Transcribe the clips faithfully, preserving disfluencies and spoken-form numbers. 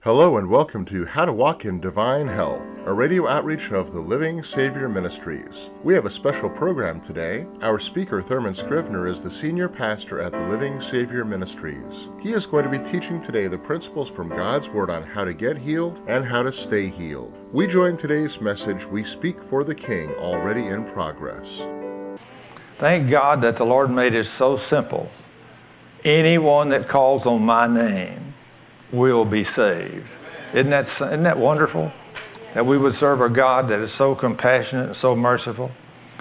Hello and welcome to How to Walk in Divine Health, a radio outreach of the Living Savior Ministries. We have a special program today. Our speaker, Thurman Scrivener, is the senior pastor at the Living Savior Ministries. He is going to be teaching today the principles from God's Word on how to get healed and how to stay healed. We join today's message, We Speak for the King, already in progress. Thank God that the Lord made it so simple. Anyone that calls on my name will be saved. Isn't that, isn't that wonderful? That we would serve a God that is so compassionate and so merciful.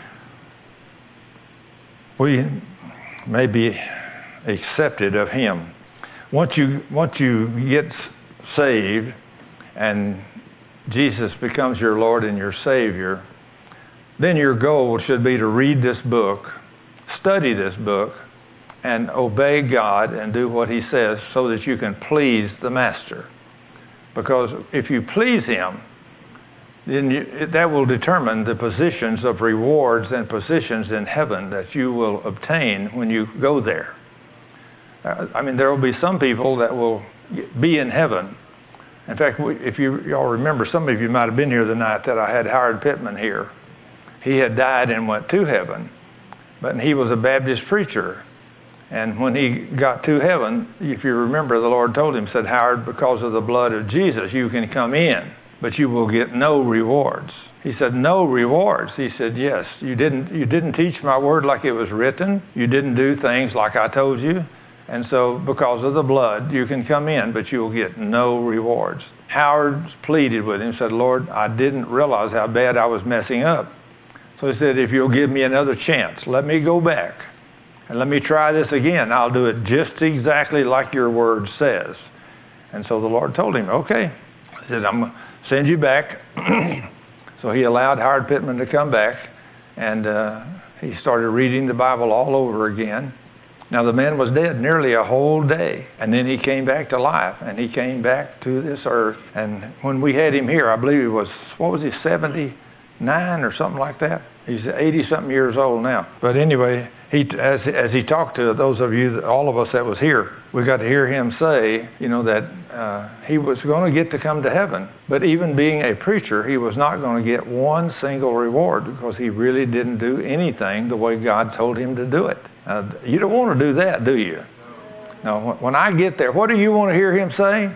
We may be accepted of Him. Once you, once you get saved and Jesus becomes your Lord and your Savior, then your goal should be to read this book, study this book, and obey God and do what He says so that you can please the Master. Because if you please Him, then you, that will determine the positions of rewards and positions in heaven that you will obtain when you go there. Uh, I mean, there will be some people that will be in heaven. In fact, we, if you y'all remember, some of you might have been here the night that I had Howard Pittman here. He had died and went to heaven, but he was a Baptist preacher. And when he got to heaven, if you remember, the Lord told him, said, Howard, because of the blood of Jesus, you can come in, but you will get no rewards. He said, no rewards. He said, yes, you didn't, you didn't teach my word like it was written. You didn't do things like I told you. And so because of the blood, you can come in, but you will get no rewards. Howard pleaded with him, said, Lord, I didn't realize how bad I was messing up. So he said, if you'll give me another chance, let me go back. And let me try this again. I'll do it just exactly like your word says. And so the Lord told him, okay. He said, I'm going to send you back. So he allowed Howard Pittman to come back. And uh, he started reading the Bible all over again. Now the man was dead nearly a whole day. And then he came back to life. And he came back to this earth. And when we had him here, I believe he was, what was he, seventy-nine or something like that? He's eighty-something years old now. But anyway, he, as, as he talked to those of you, all of us that was here, we got to hear him say, you know, that uh, he was going to get to come to heaven. But even being a preacher, he was not going to get one single reward because he really didn't do anything the way God told him to do it. Uh, you don't want to do that, do you? Now, when I get there, what do you want to hear him say?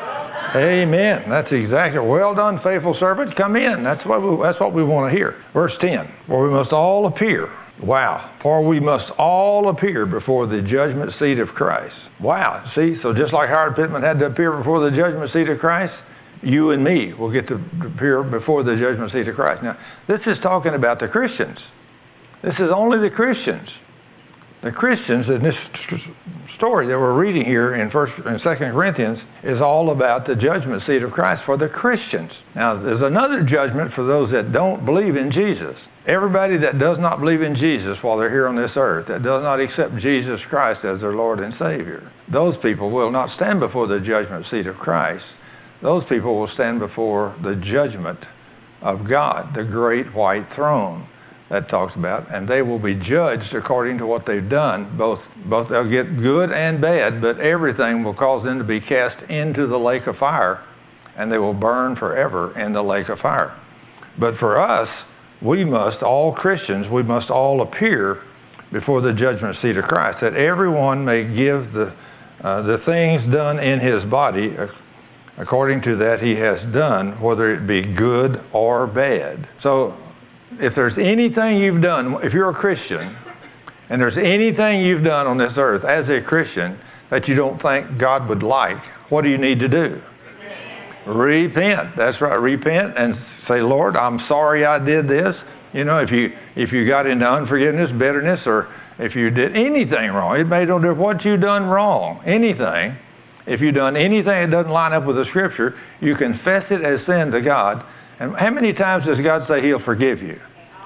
Amen. That's exactly. Well done, faithful servant. Come in. That's what we, that's what we want to hear. Verse ten. For we must all appear. Wow. For we must all appear before the judgment seat of Christ. Wow. See, so just like Howard Pittman had to appear before the judgment seat of Christ, you and me will get to appear before the judgment seat of Christ. Now, this is talking about the Christians. This is only the Christians. The Christians in this story that we're reading here in First and Second Corinthians is all about the judgment seat of Christ for the Christians. Now, there's another judgment for those that don't believe in Jesus. Everybody that does not believe in Jesus while they're here on this earth, that does not accept Jesus Christ as their Lord and Savior, those people will not stand before the judgment seat of Christ. Those people will stand before the judgment of God, the great white throne that talks about, and they will be judged according to what they've done. Both, both they'll get good and bad, but everything will cause them to be cast into the lake of fire, and they will burn forever in the lake of fire. But for us, we must, all Christians, we must all appear before the judgment seat of Christ, that everyone may give the, uh, the things done in his body according to that he has done, whether it be good or bad. So, if there's anything you've done, if you're a Christian, and there's anything you've done on this earth as a Christian that you don't think God would like, what do you need to do? Repent. Repent. That's right. Repent and say, Lord, I'm sorry I did this. You know, if you if you got into unforgiveness, bitterness, or if you did anything wrong, it may no difference what you done wrong, anything. If you've done anything that doesn't line up with the Scripture, you confess it as sin to God. And how many times does God say He'll forgive you?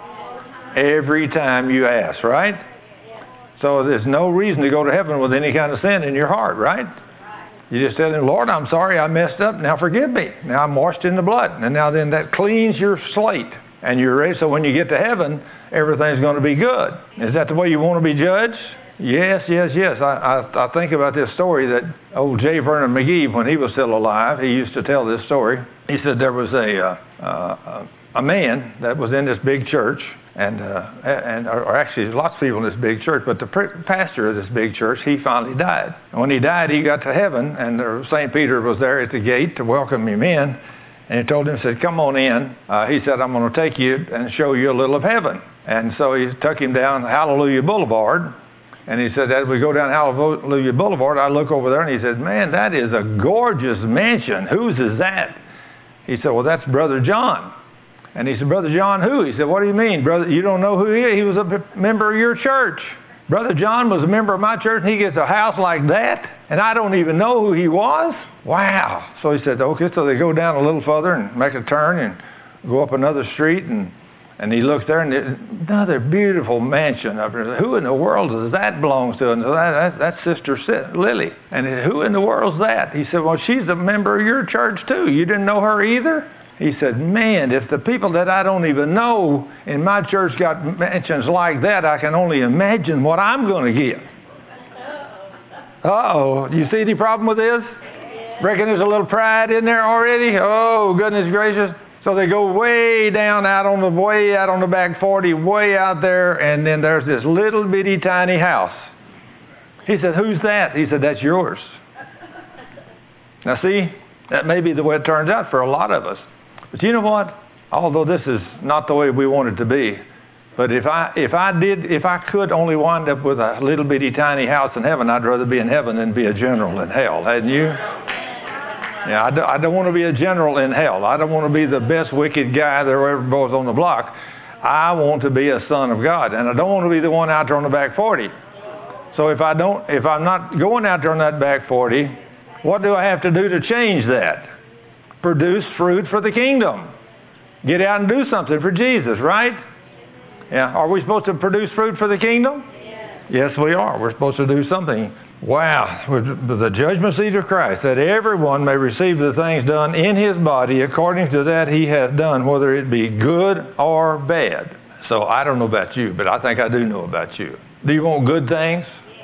Every time you ask, right? So there's no reason to go to heaven with any kind of sin in your heart, right? You just tell Him, Lord, I'm sorry I messed up. Now forgive me. Now I'm washed in the blood. And now then that cleans your slate. And you're ready. So when you get to heaven, everything's going to be good. Is that the way you want to be judged? Yes, yes, yes. I, I, I think about this story that old J. Vernon McGee, when he was still alive, he used to tell this story. He said there was a uh, uh, a man that was in this big church, and uh, and or actually lots of people in this big church, but the pastor of this big church, he finally died. And when he died, he got to heaven, and Saint Peter was there at the gate to welcome him in, and he told him, said, "Come on in." Uh, he said, "I'm going to take you and show you a little of heaven." And so he took him down Hallelujah Boulevard. And he said, as we go down Hallelujah Boulevard, I look over there, and he said, "Man, that is a gorgeous mansion. Whose is that?" He said, "Well, that's Brother John." And he said, "Brother John who?" He said, "What do you mean, brother? You don't know who he is? He was a member of your church. Brother John was a member of my church, and he gets a house like that, and I don't even know who he was? Wow." So he said, okay, so they go down a little further and make a turn and go up another street, and And he looked there, and it, another beautiful mansion up there. Who in the world does that belong to? And so that, that, that's Sister Lily. And he said, "Who in the world's that?" He said, "Well, she's a member of your church, too. You didn't know her either?" He said, "Man, if the people that I don't even know in my church got mansions like that, I can only imagine what I'm going to get." Uh-oh. Do you see any problem with this? Reckon there's a little pride in there already? Oh, goodness gracious. So they go way down out on the way out on the back forty, way out there, and then there's this little bitty tiny house. He said, "Who's that?" He said, "That's yours." Now see, that may be the way it turns out for a lot of us. But you know what? Although this is not the way we want it to be, but if I if I did if I could only wind up with a little bitty tiny house in heaven, I'd rather be in heaven than be a general in hell, hadn't you? Yeah, I, do, I don't want to be a general in hell. I don't want to be the best wicked guy there ever was on the block. I want to be a son of God, and I don't want to be the one out there on the back forty. So if I don't, if I'm not going out there on that back forty, what do I have to do to change that? Produce fruit for the kingdom. Get out and do something for Jesus, right? Yeah. Are we supposed to produce fruit for the kingdom? Yes, we are. We're supposed to do something. Wow, with the judgment seat of Christ, that everyone may receive the things done in his body according to that he hath done, whether it be good or bad. So I don't know about you, but I think I do know about you. Do you want good things?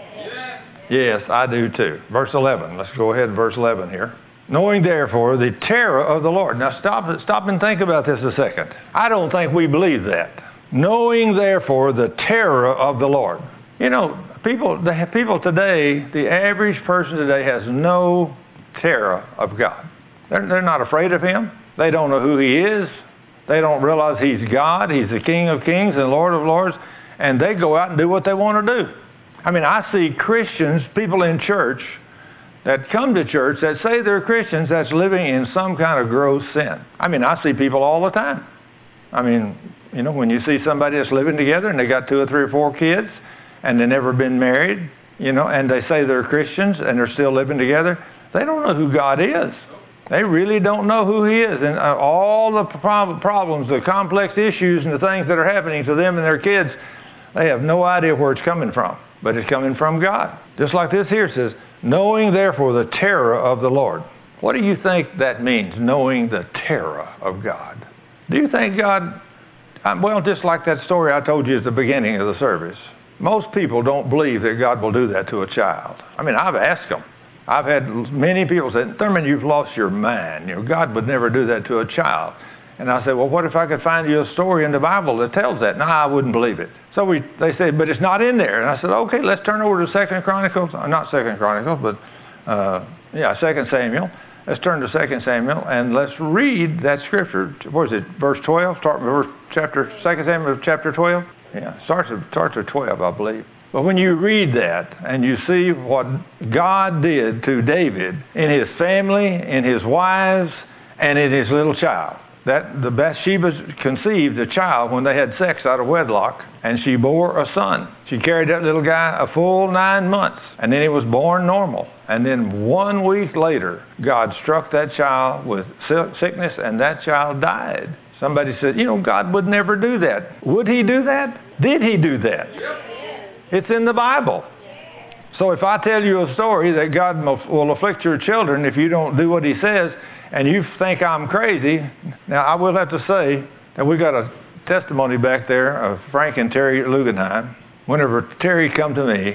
Yes, I do too. Verse eleven. Let's go ahead, verse eleven here. "Knowing therefore the terror of the Lord." Now stop, stop and think about this a second. I don't think we believe that. Knowing therefore the terror of the Lord. You know, people, the people today, the average person today has no terror of God. They're, they're not afraid of Him. They don't know who He is. They don't realize He's God. He's the King of Kings and Lord of Lords. And they go out and do what they want to do. I mean, I see Christians, people in church, that come to church that say they're Christians that's living in some kind of gross sin. I mean, I see people all the time. I mean, you know, when you see somebody that's living together and they got two or three or four kids, and they've never been married, you know, and they say they're Christians and they're still living together, they don't know who God is. They really don't know who He is. And uh, all the prob- problems, the complex issues and the things that are happening to them and their kids, they have no idea where it's coming from. But it's coming from God. Just like this here says, "Knowing therefore the terror of the Lord." What do you think that means, knowing the terror of God? Do you think God, well, just like that story I told you at the beginning of the service, most people don't believe that God will do that to a child. I mean, I've asked them. I've had many people say, "Thurman, you've lost your mind. You know, God would never do that to a child." And I said, "Well, what if I could find you a story in the Bible that tells that?" No, I wouldn't believe it. So we, they said, "But it's not in there." And I said, "Okay, let's turn over to Second Chronicles." Uh, not Second Chronicles, but uh, yeah, Second Samuel. Let's turn to Second Samuel and let's read that scripture. What is it? Verse twelve. Start with verse chapter Second Samuel chapter twelve. Yeah, starts at starts at twelve, I believe. But when you read that and you see what God did to David in his family, in his wives, and in his little child, that the Bathsheba conceived a child when they had sex out of wedlock, and she bore a son. She carried that little guy a full nine months, and then he was born normal. And then one week later, God struck that child with sickness, and that child died. Somebody said, you know, God would never do that. Would He do that? Did He do that? It's in the Bible. So if I tell you a story that God will afflict your children if you don't do what He says, and you think I'm crazy, now I will have to say that we got a testimony back there of Frank and Terry Lugenheim. Whenever Terry come to me,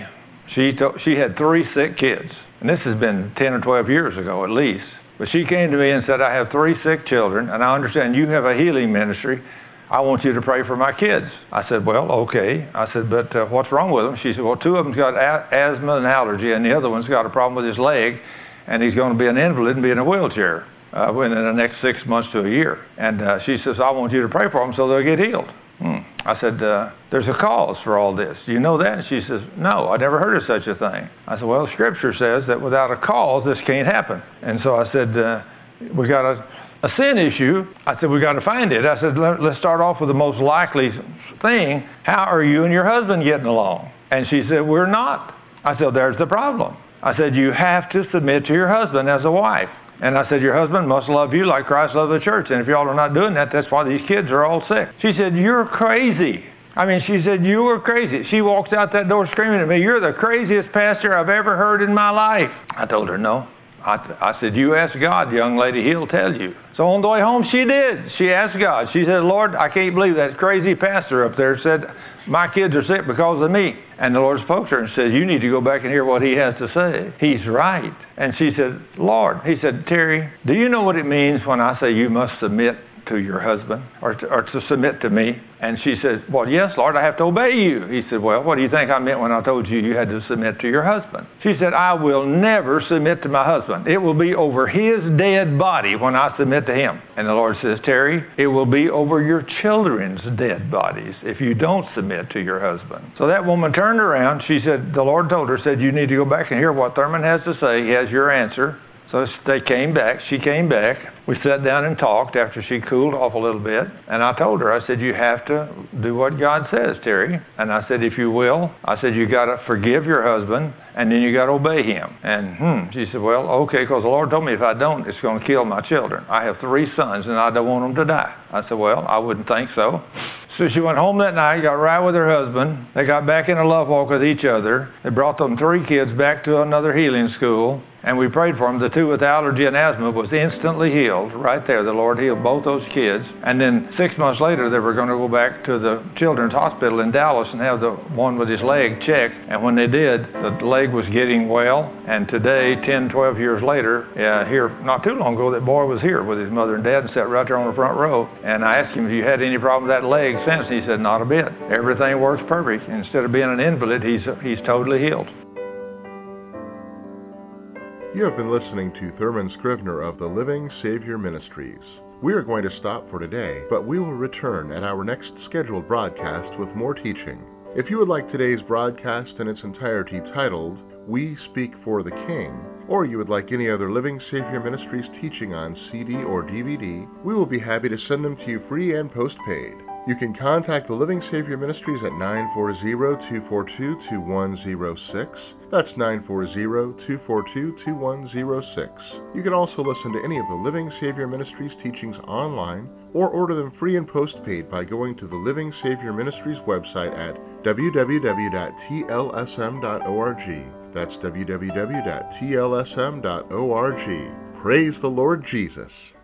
She to, she had three sick kids, and this has been ten or twelve years ago at least. But she came to me and said, I have three sick children, and I understand you have a healing ministry. I want you to pray for my kids. I said, well, okay. I said, but uh, what's wrong with them? She said, well, two of them's got a- asthma and allergy, and the other one's got a problem with his leg, and he's going to be an invalid and be in a wheelchair uh, within the next six months to a year. And uh, she says, I want you to pray for them so they'll get healed. Hmm. I said, uh, there's a cause for all this. Do you know that? And she says, no, I never heard of such a thing. I said, well, Scripture says that without a cause, this can't happen. And so I said, uh, we got a, a sin issue. I said, we got to find it. I said, Let, let's start off with the most likely thing. How are you and your husband getting along? And she said, we're not. I said, there's the problem. I said, you have to submit to your husband as a wife. And I said, your husband must love you like Christ loved the church. And if y'all are not doing that, that's why these kids are all sick. She said, you're crazy. I mean, she said, you were crazy. She walks out that door screaming at me, you're the craziest pastor I've ever heard in my life. I told her, no. I, I said, you ask God, young lady, he'll tell you. So on the way home, she did. She asked God. She said, Lord, I can't believe that crazy pastor up there said, my kids are sick because of me. And the Lord spoke to her and said, you need to go back and hear what he has to say. He's right. And she said, Lord, he said, Terry, do you know what it means when I say you must submit to your husband or to, or to submit to me? And she said, well, yes, Lord, I have to obey you. He said, well, what do you think I meant when I told you you had to submit to your husband? She said, I will never submit to my husband. It will be over his dead body when I submit to him. And the Lord says, Terry, it will be over your children's dead bodies if you don't submit to your husband. So that woman turned around. She said, the Lord told her, said, you need to go back and hear what Thurman has to say. He has your answer. So they came back. She came back. We sat down and talked after she cooled off a little bit. And I told her, I said, you have to do what God says, Terry. And I said, if you will, I said, you got to forgive your husband and then you got to obey him. And hmm, she said, well, okay, because the Lord told me if I don't, it's going to kill my children. I have three sons and I don't want them to die. I said, well, I wouldn't think so. So she went home that night, got right with her husband. They got back in a love walk with each other. They brought them three kids back to another healing school. And we prayed for them. The two with allergy and asthma was instantly healed. Right there, the Lord healed both those kids. And then six months later, they were going to go back to the Children's Hospital in Dallas and have the one with his leg checked. And when they did, the leg was getting well. And today, ten, twelve years later, uh, here not too long ago, that boy was here with his mother and dad and sat right there on the front row. And I asked him if you had any problem with that leg since. And he said, not a bit. Everything works perfect. Instead of being an invalid, he's he's totally healed. You have been listening to Thurman Scrivener of the Living Savior Ministries. We are going to stop for today, but we will return at our next scheduled broadcast with more teaching. If you would like today's broadcast in its entirety titled, We Speak for the King, or you would like any other Living Savior Ministries teaching on C D or D V D, we will be happy to send them to you free and postpaid. You can contact the Living Savior Ministries at nine four zero, two four two, two one zero six. That's nine four zero, two four two, two one zero six. You can also listen to any of the Living Savior Ministries teachings online or order them free and postpaid by going to the Living Savior Ministries website at w w w dot t l s m dot org. That's w w w dot t l s m dot org. Praise the Lord Jesus.